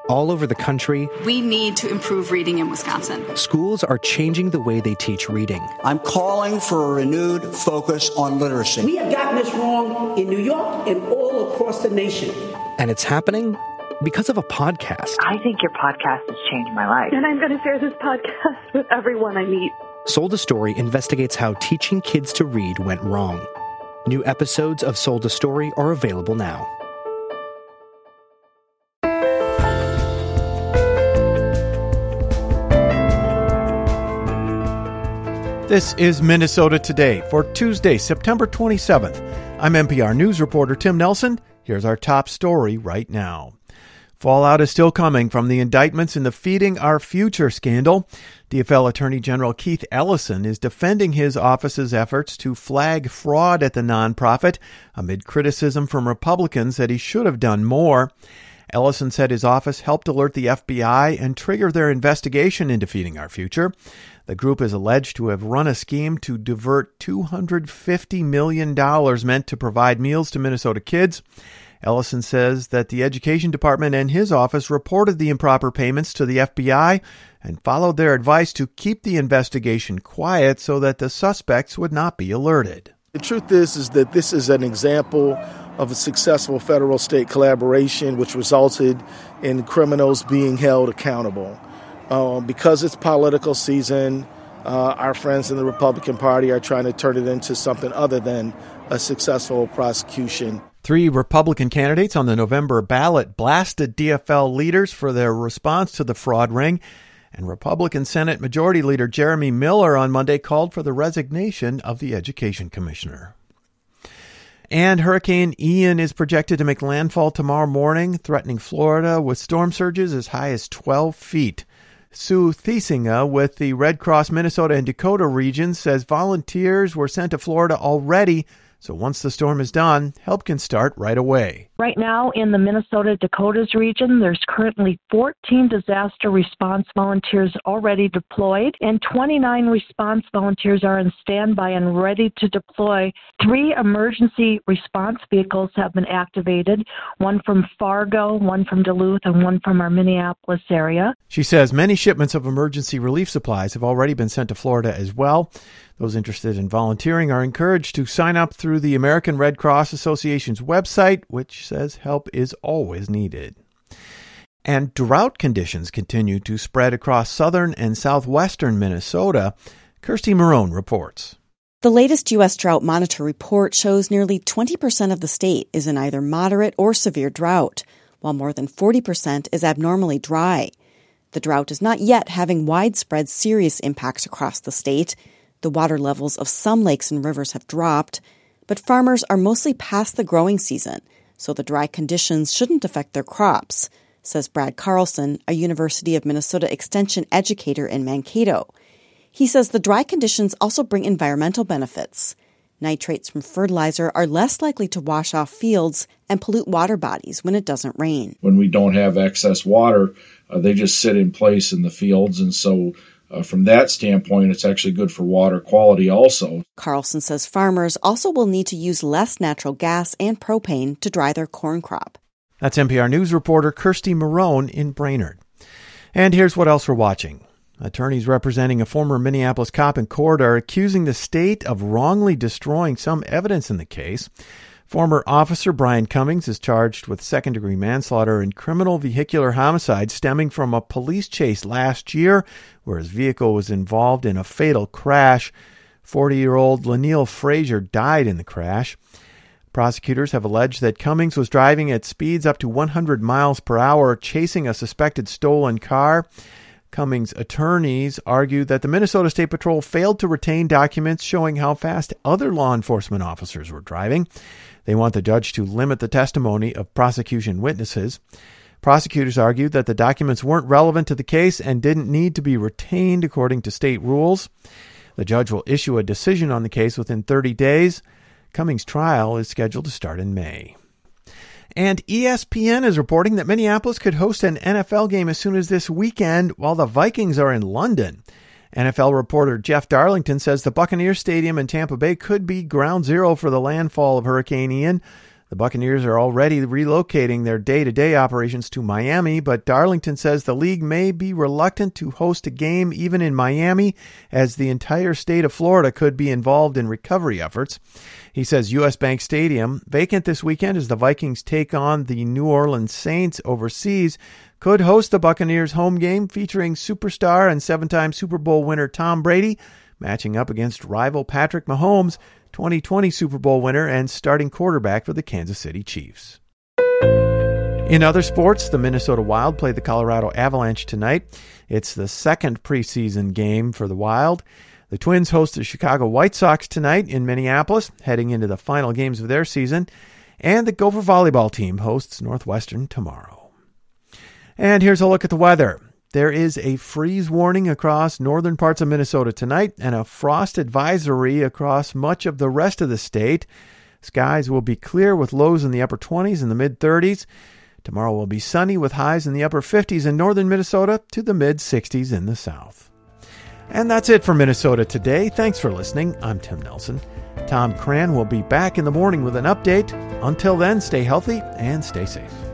All over the country, we need to improve reading in Wisconsin. Schools are changing the way they teach reading. I'm calling for a renewed focus on literacy. We have gotten this wrong in New York and all across the nation. And it's happening because of a podcast. I think your podcast has changed my life. And I'm going to share this podcast with everyone I meet. Sold a Story investigates how teaching kids to read went wrong. New episodes of Sold a Story are available now. This is Minnesota Today for Tuesday, September 27th. I'm NPR News reporter Tim Nelson. Here's our top story right now. Fallout is still coming from the indictments in the Feeding Our Future scandal. DFL Attorney General Keith Ellison is defending his office's efforts to flag fraud at the nonprofit amid criticism from Republicans that he should have done more. Ellison said his office helped alert the FBI and trigger their investigation into Feeding Our Future. The group is alleged to have run a scheme to divert $250 million meant to provide meals to Minnesota kids. Ellison says that the Education Department and his office reported the improper payments to the FBI and followed their advice to keep the investigation quiet so that the suspects would not be alerted. The truth is that this is an example of a successful federal-state collaboration which resulted in criminals being held accountable. Because it's political season, our friends in the Republican Party are trying to turn it into something other than a successful prosecution. 3 Republican candidates on the November ballot blasted DFL leaders for their response to the fraud ring, and Republican Senate Majority Leader Jeremy Miller on Monday called for the resignation of the Education Commissioner. And Hurricane Ian is projected to make landfall tomorrow morning, threatening Florida with storm surges as high as 12 feet. Sue Thiesinga with the Red Cross Minnesota and Dakota regions says volunteers were sent to Florida already, so once the storm is done, help can start right away. Right now in the Minnesota-Dakotas region, there's currently 14 disaster response volunteers already deployed, and 29 response volunteers are in standby and ready to deploy. 3 emergency response vehicles have been activated, one from Fargo, one from Duluth, and one from our Minneapolis area. She says many shipments of emergency relief supplies have already been sent to Florida as well. Those interested in volunteering are encouraged to sign up through the American Red Cross Association's website, which says help is always needed. And drought conditions continue to spread across southern and southwestern Minnesota. Kirsty Marone reports. The latest U.S. Drought Monitor report shows nearly 20% of the state is in either moderate or severe drought, while more than 40% is abnormally dry. The drought is not yet having widespread serious impacts across the state. The water levels of some lakes and rivers have dropped, but farmers are mostly past the growing season, so the dry conditions shouldn't affect their crops, says Brad Carlson, a University of Minnesota Extension educator in Mankato. He says the dry conditions also bring environmental benefits. Nitrates from fertilizer are less likely to wash off fields and pollute water bodies when it doesn't rain. When we don't have excess water, they just sit in place in the fields, and so from that standpoint, it's actually good for water quality also. Carlson says farmers also will need to use less natural gas and propane to dry their corn crop. That's NPR News reporter Kirsty Marone in Brainerd. And here's what else we're watching. Attorneys representing a former Minneapolis cop in court are accusing the state of wrongly destroying some evidence in the case. Former officer Brian Cummings is charged with second-degree manslaughter and criminal vehicular homicide stemming from a police chase last year where his vehicle was involved in a fatal crash. 40-year-old Laniel Frazier died in the crash. Prosecutors have alleged that Cummings was driving at speeds up to 100 miles per hour, chasing a suspected stolen car. Cummings' attorneys argue that the Minnesota State Patrol failed to retain documents showing how fast other law enforcement officers were driving. They want the judge to limit the testimony of prosecution witnesses. Prosecutors argued that the documents weren't relevant to the case and didn't need to be retained according to state rules. The judge will issue a decision on the case within 30 days. Cummings' trial is scheduled to start in May. And ESPN is reporting that Minneapolis could host an NFL game as soon as this weekend while the Vikings are in London. NFL reporter Jeff Darlington says the Buccaneers Stadium in Tampa Bay could be ground zero for the landfall of Hurricane Ian. The Buccaneers are already relocating their day-to-day operations to Miami, but Darlington says the league may be reluctant to host a game even in Miami, as the entire state of Florida could be involved in recovery efforts. He says U.S. Bank Stadium, vacant this weekend as the Vikings take on the New Orleans Saints overseas, could host the Buccaneers home game featuring superstar and 7-time Super Bowl winner Tom Brady, matching up against rival Patrick Mahomes, 2020 Super Bowl winner and starting quarterback for the Kansas City Chiefs. In other sports, the Minnesota Wild play the Colorado Avalanche tonight. It's the second preseason game for the Wild. The Twins host the Chicago White Sox tonight in Minneapolis, heading into the final games of their season. And the Gopher volleyball team hosts Northwestern tomorrow. And here's a look at the weather. There is a freeze warning across northern parts of Minnesota tonight and a frost advisory across much of the rest of the state. Skies will be clear with lows in the upper 20s and the mid-30s. Tomorrow will be sunny with highs in the upper 50s in northern Minnesota to the mid-60s in the south. And that's it for Minnesota Today. Thanks for listening. I'm Tim Nelson. Tom Cran will be back in the morning with an update. Until then, stay healthy and stay safe.